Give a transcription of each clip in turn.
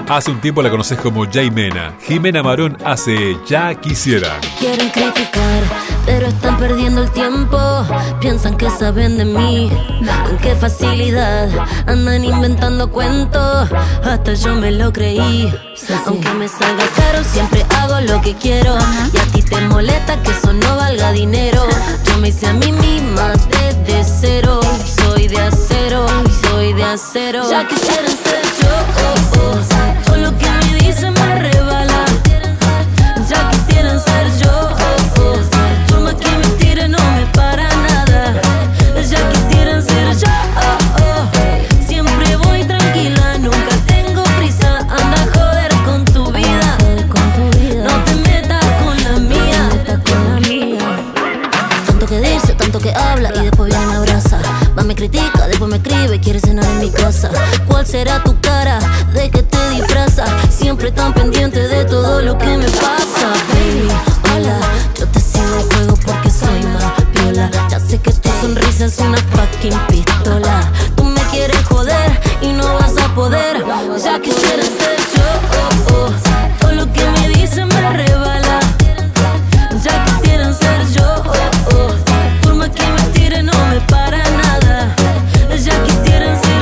Hace un tiempo la conoces como Jimena. Jimena Marón hace Ya Quisieran. Quieren criticar, pero están perdiendo el tiempo. Piensan que saben de mí, con qué facilidad andan inventando cuentos. Hasta yo me lo creí. Aunque me salga caro, siempre hago lo que quiero. Y a ti te molesta que eso no valga dinero. Yo me hice a mí misma desde cero. Soy de acero, soy de acero. Ya quisieran ser yo, todo lo que me dicen me rebala. Ya quisieran ser yo, por más que me tire no me para nada. Ya quisieran ser yo, siempre voy tranquila, nunca tengo prisa. Anda a joder con tu vida, no te metas con la mía. Tanto que dice, tanto que habla y después viene y me abraza. Va, me critica, después me escribe, quiere cenar en mi casa. ¿Cuál será tu cara? ¿De qué te disfrazas? Siempre tan pendiente de todo lo que me pasa. Baby, hola, yo te sigo el juego porque soy más piola. Ya sé que tu sonrisa es una fucking pistola. Tú me quieres joder y no vas a poder. Ya quisieran ser yo, todo lo que me dicen me rebala. Ya quisieran ser yo, por más que me tire no me para nada. Ya quisieran ser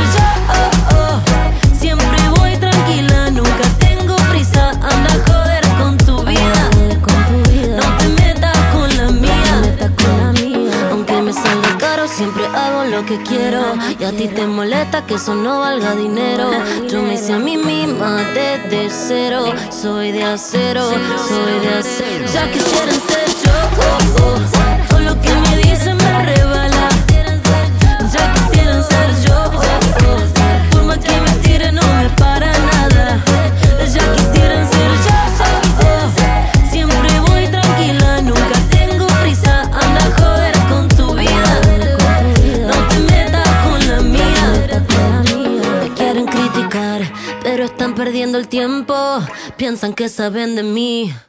yo, siempre voy tranquila, nunca tengo prisa. Anda a joder con tu vida, no te metas con la mía. Aunque me salga caro, siempre hago lo que quiero. Y a ti te molesta que eso no valga dinero. Yo me hice a mí misma desde cero. Soy de acero, soy de acero. Ya quisieran ser yo, todo lo que me dicen me rebala. Ya quisieran ser yo, por más que me tire no me para nada. Ya quisieran ser yo, siempre voy tranquila, nunca tengo prisa. Anda a joder con tu vida, no te metas con la mía. Me quieren criticar, pero están perdiendo el tiempo. Piensan que saben de mí.